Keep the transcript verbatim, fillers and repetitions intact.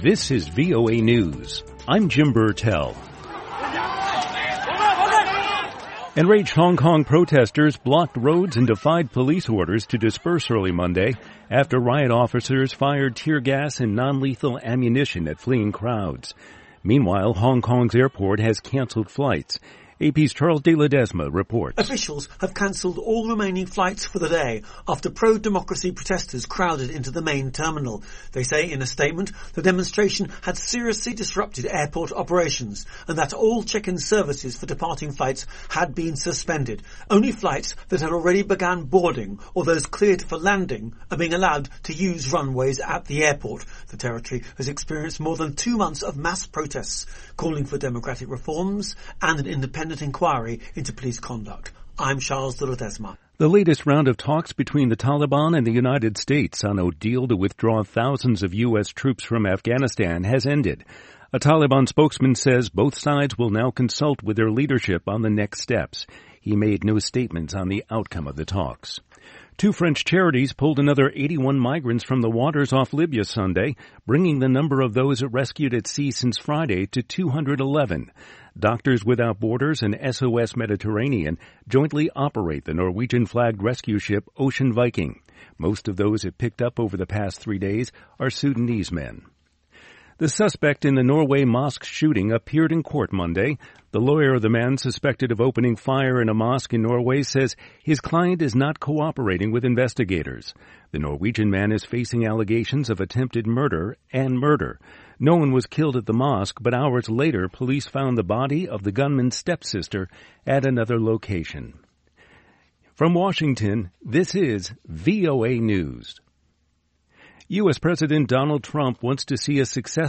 This is V O A News. I'm Jim Burtell. Enraged Hong Kong protesters blocked roads and defied police orders to disperse early Monday after riot officers fired tear gas and non-lethal ammunition at fleeing crowds. Meanwhile, Hong Kong's airport has canceled flights. A P's Charles de Ledesma reports. Officials have cancelled all remaining flights for the day after pro-democracy protesters crowded into the main terminal. They say in a statement the demonstration had seriously disrupted airport operations and that all check-in services for departing flights had been suspended. Only flights that had already begun boarding or those cleared for landing are being allowed to use runways at the airport. The territory has experienced more than two months of mass protests calling for democratic reforms and an independent inquiry into police conduct. I'm Charles de Ledesma. The latest round of talks between the Taliban and the United States on a deal to withdraw thousands of U S troops from Afghanistan has ended. A Taliban spokesman says both sides will now consult with their leadership on the next steps. He made no statements on the outcome of the talks. Two French charities pulled another eighty-one migrants from the waters off Libya Sunday, bringing the number of those rescued at sea since Friday to two hundred eleven. Doctors Without Borders and S O S Mediterranean jointly operate the Norwegian-flagged rescue ship Ocean Viking. Most of those it picked up over the past three days are Sudanese men. The suspect in the Norway mosque shooting appeared in court Monday. The lawyer of the man suspected of opening fire in a mosque in Norway says his client is not cooperating with investigators. The Norwegian man is facing allegations of attempted murder and murder. No one was killed at the mosque, but hours later, police found the body of the gunman's stepsister at another location. From Washington, this is V O A News. U S President Donald Trump wants to see a successful